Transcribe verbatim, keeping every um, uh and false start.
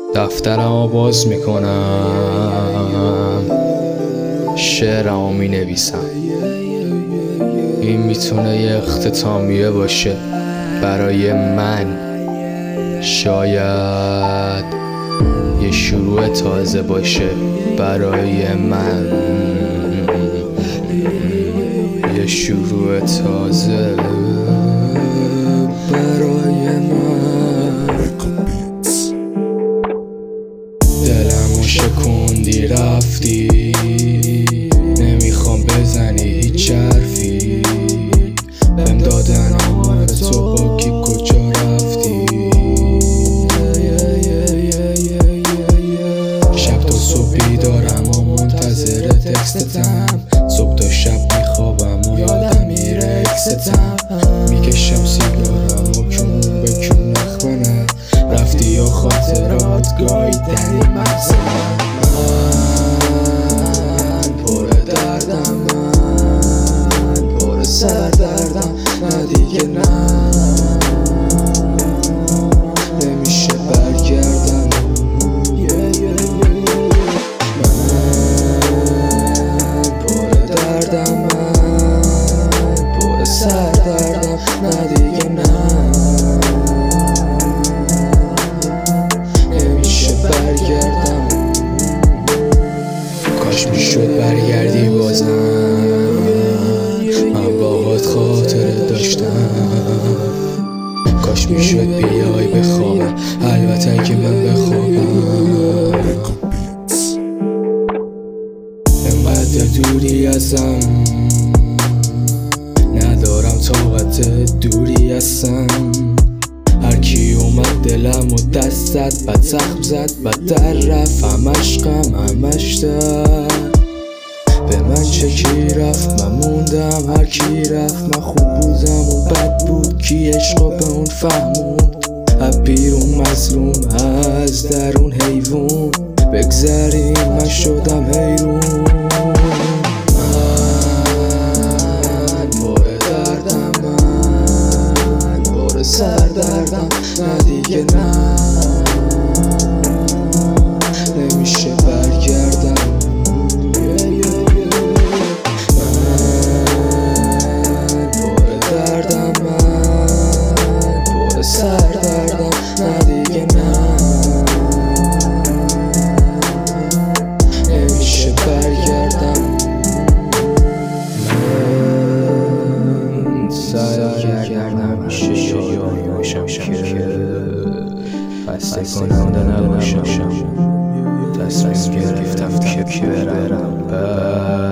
دفترمو باز میکنم، شعرمو مینویسم. این میتونه یه اختتامیه باشه برای من، شاید یه شروع تازه باشه برای من، یه شروع تازه برای من. دلمو شکوندی رفتی، نمیخوام بزنی هیچ حرفی، بهم دادن آمار تو با کی کجا رفتی. شب تا صبح بیدارم و منتظر تکستم، صبح تا شب میخوابم و یادم میره اکستم. میکشم سیگارم و کون به کون نخونه، رفتی یا خاطرات گاییدنی مغز من. من پر دردم، من پر سر دردم، نه دیگه نه، نمیشه برگردم. من پر دردم، من پر سر دردم، نه دیگه نه، برگردم. کاش میشد برگردی بازم، من باهات خاطره داشتم. کاش میشد بیای بخوابم، البته که من بخوابم. انقدر دوری ازم، ندارم طاقت دوری ازم. هرکی اومد دلم و دست زد، بد زخم زد، بدتر رفت، هم عشقم همش در. به من چه کی رفت، من موندم، هرکی رفت من خوب بودم و بد بود، کی عشقو به اون فهموند. از بیرون مظلوم، از درون حیوون، بگذریم من شدم حیرون. سر دردم، نه دیگه نه، نمیشه برگردم. من پر دردم، من پر سر دردم، نه دیگه نه، نمیشه برگردم. من سعی کردم میشه یاری باشم که خسته کننده نباشم، تصمیم گرفتم که برم.